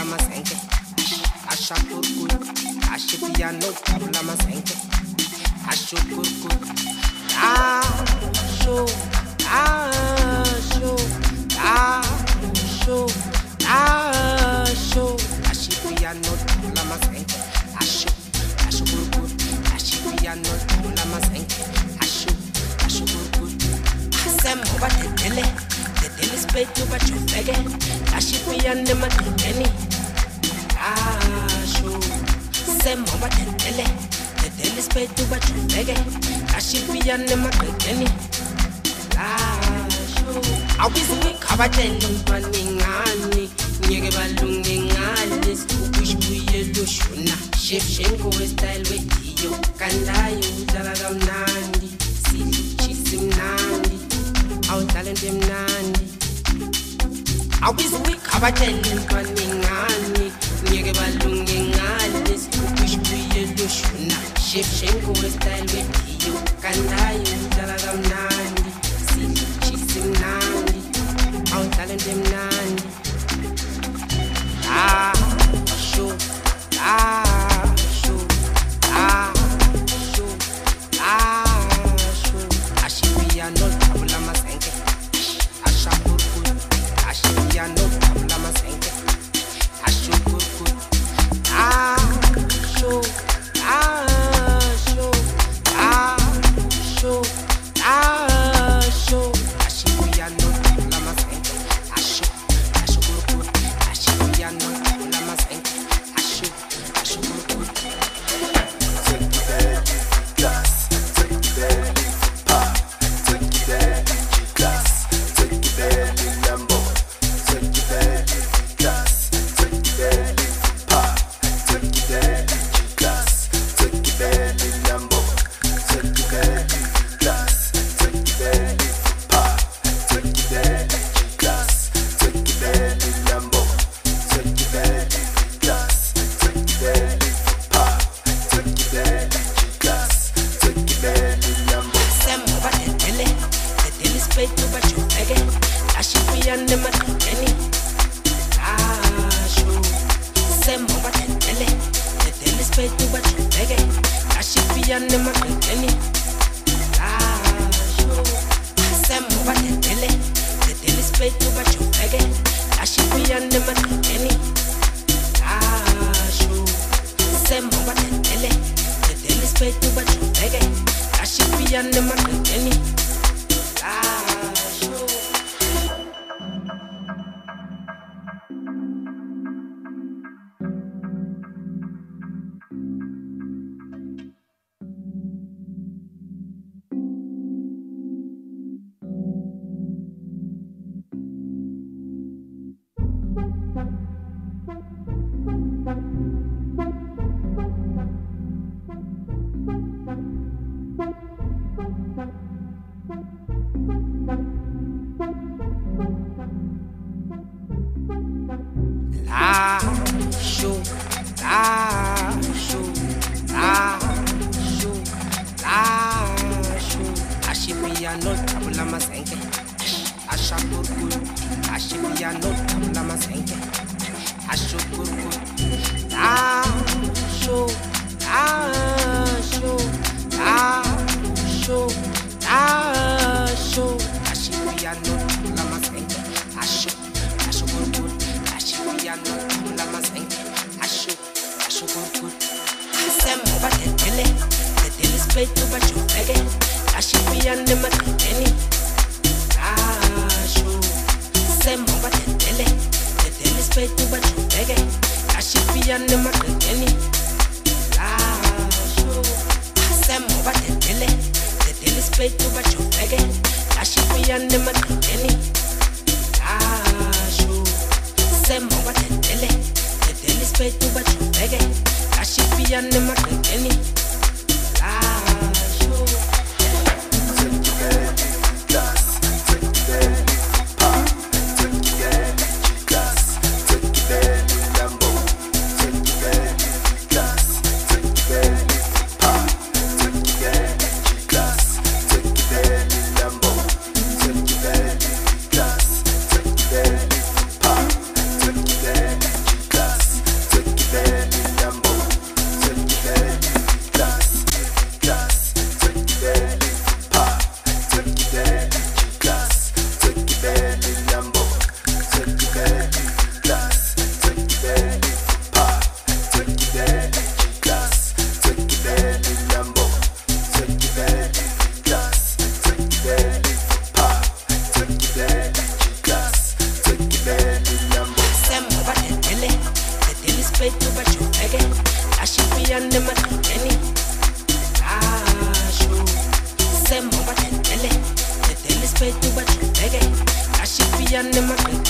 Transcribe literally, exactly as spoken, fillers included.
masenke. Asha kurkur, ashe piano tabla masenke. Asho kurkur, asho, asho, asho, asho. Ashe piano tabla masenke. Asho, asho kurkur, ashe piano tabla masenke. Asho, asho kurkur. Asem over the tele, the tele spade over your fege. Ashe piano mateni. Asho, sem over the tele, the tele spade over your fege. Ashe piano mateni. Asho, always we cover the running ani. Nyege balungi ngani, ukush buye lushuna. Chef shenko style with you, kandayo dalaga nandi, sili chisim nandi, our talent him nandi. Always we cover the running ani. Nyege balungi ngani, ukush buye lushuna. Chef shenko style with you, kandayo dalaga nandi, sili chisim nandi, our talent him nandi. Ah, show, ah, show, ah, show, ah, show. Ashibia no tabula masenke. Ashapurkur, ashibia no tabula masenke. Ashupurkur, ah, show, ah, show, ah, show, ah, show. Ashibia no tabula masenke. Ashu, ashupurkur, ashibia no. Class. spade ubajuleke ashipiyane maqedeni asho semo batendele tendele spade ubajuleke ashipiyane maqedeni